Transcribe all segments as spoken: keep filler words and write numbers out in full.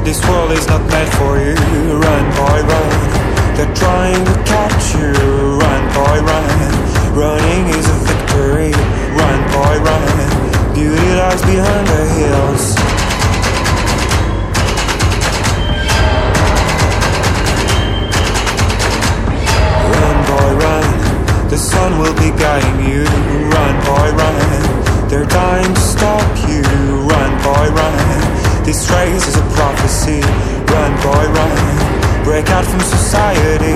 This world is not meant for you. Run, boy, run. They're trying to catch you. Run, boy, run. Running is a victory. Run, boy, run. Beauty lies behind the hills. Run, boy, run. The sun will be guiding you. Run, boy, run. They're dying to stop you. Run, boy, run. This race is a prophecy. Run, boy, run. Break out from society.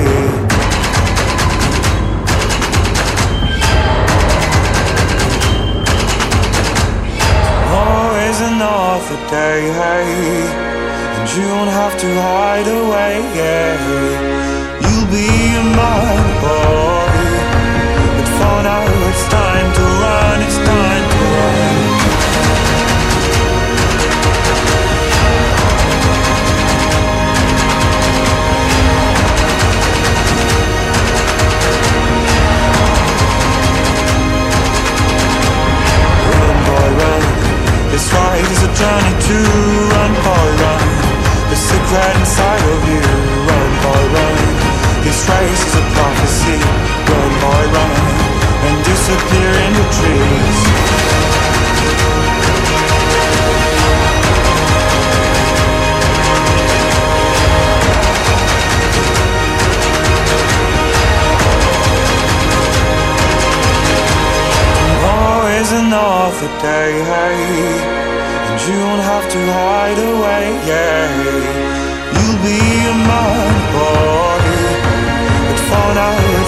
Tomorrow is another day, hey, and you don't have to hide away, yeah. You'll be a man, boy, but for now it's time to run, it's time to run. This ride is a journey to run, boy, run. The secret inside of you, run, boy, run. This race is a prophecy, run, boy, run. And disappear in the trees. Tomorrow is another day, hey, and you don't have to hide away, yeah. You'll be a man, boy, but for now